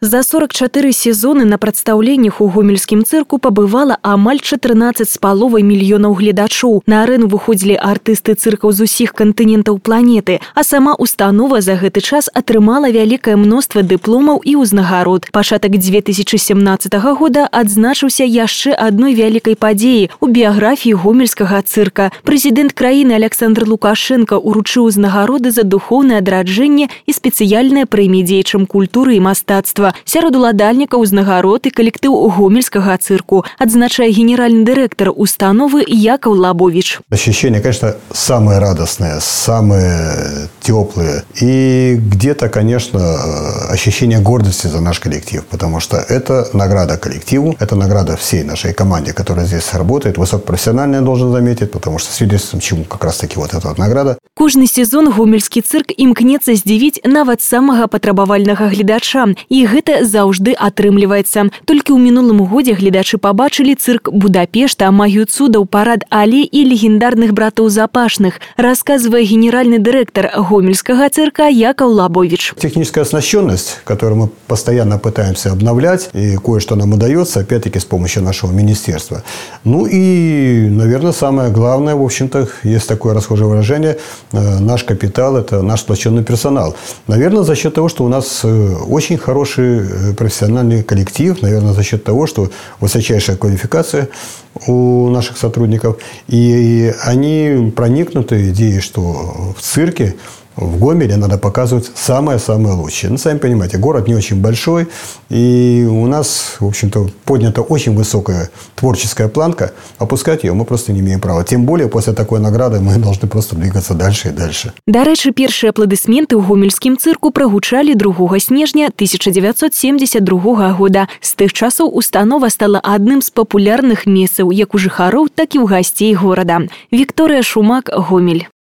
За 44 сезоны на прадстаўленнях у гомельскім цырку пабывала амаль 14,5 мільёнаў гледачоў. На арэну выходзілі артысты цыркаў з усіх кантынентаў планеты, а сама установа за гэты час атрымала вялікае мноства дыпломаў і ўзнагарод. Пачатак 2017 года адзначыўся яшчэ адной вялікай падзеі у біяграфіі гомельскага цырка. Прэзідэнт краіны Александр Лукашенко уручыў узнагароды за духоўнае адраджэнне і спецыяльныя прэміі дзеячам культуры і мастацтва. Сярод уладальнікаў узнагарод і калектыў гомельскага цырку, адзначае генеральны дырэктар установы Яков Лабович. Ощущения, конечно, самые радостные, самые теплые. И где-то, конечно, ощущение гордости за наш коллектив, потому что это награда коллективу, это награда всей нашей команде, которая здесь работает. Высокопрофессиональная, должен заметить, потому что свидетельством чему как раз-таки вот эта вот награда. Кожны сезон гомельскі цырк імкнецца здзівіць нават самага патрабавальнага гледача. І гэта заўжды атрымліваецца. Толькі ў мінулым годзе гледачы пабачылі цырк Будапешта, магію цудаў, парад Але і легендарных братоў Запашных, расказвае генеральны дырэктар гомельскага цырка Яков Лабович. Техническая оснащенность, которую мы постоянно пытаемся обновлять, и кое-что нам удается, опять-таки, с помощью нашего министерства. Ну и, наверное, самое главное, в общем-то, есть такое расхожее выражение, наш капитал – это наш сплоченный персонал. Наверное, за счет того, что у нас очень хороший профессиональный коллектив, наверное, за счет того, что высочайшая квалификация у наших сотрудников, и они проникнуты идеей, что в цирке, в Гомеле надо показывать самое-самое лучшее. Ну, сами понимаете, город не очень большой, и у нас, в общем-то, поднята очень высокая творческая планка. Опускать ее мы просто не имеем права. Тем более, после такой награды мы должны просто двигаться дальше и дальше. Дарэчы, першыя апладысменты ў гомельскім цырку прагучалі 2 снежня 1972 года. З тых часоў установа стала адным з папулярных месцаў як у жыхароў, так і ў гасцей горада. Вікторыя Шумак, Гомель.